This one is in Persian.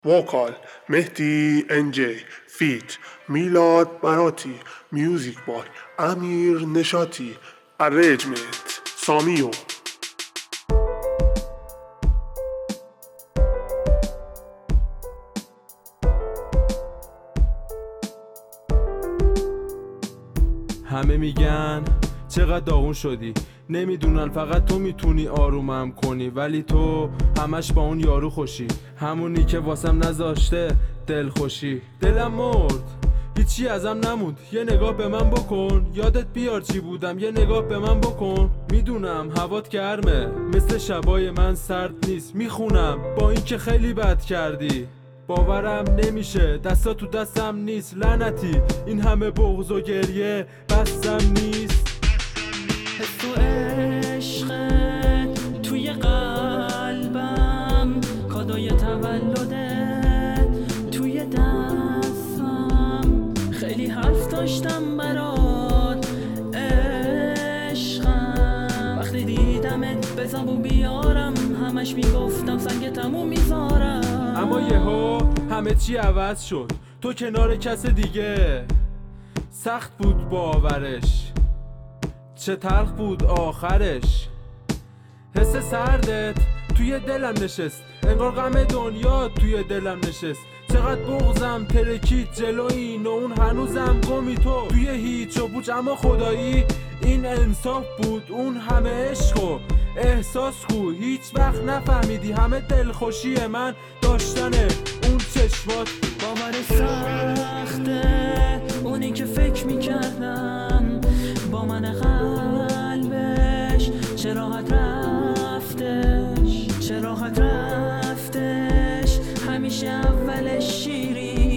وکال مهدی انجی فیت میلاد براتی میوزیک بای امیر نشاتی ارنجمنت سامیو. همه میگن چقدر داغون شدی، نمیدونن فقط تو میتونی آرومم کنی، ولی تو همش با اون یارو خوشی، همونی که واسم نذاشته دل خوشی. دلم مرد هیچی ازم نموند، یه نگاه به من بکن، یادت بیار چی بودم، یه نگاه به من بکن. میدونم هوات گرمه مثل شبای من سرد نیست، میخونم با این که خیلی بد کردی، باورم نمیشه دستا تو دستم نیست، لعنتی این همه بغض و گریه بستم نیست. حس و عشقت توی قلبم، کادوی تولدت توی دستم، خیلی حرف داشتم برات عشقم، وقتی دیدمت به زبون بیارم همش میگفتم سنگ تموم میذارم، اما یهو همه چی عوض شد، تو کنار کس دیگه، سخت بود باورش، چه تلخ بود آخرش. حس سردت توی دلم نشست، انگار غم دنیا توی دلم نشست، چقدر بغضم ترکید جلو این و اون، هنوزم گمی تو توی هیچ و پوچ، اما خدایی این انصاف بود، اون همه عشق و احساس کو، هیچ وقت نفهمیدی همه دلخوشی من داشتن اون چشمات بود. باور سخته اونی که فکر میکردم با من قلبش چه راحت رفتش، چه راحت رفتش، همیشه اولش شیرین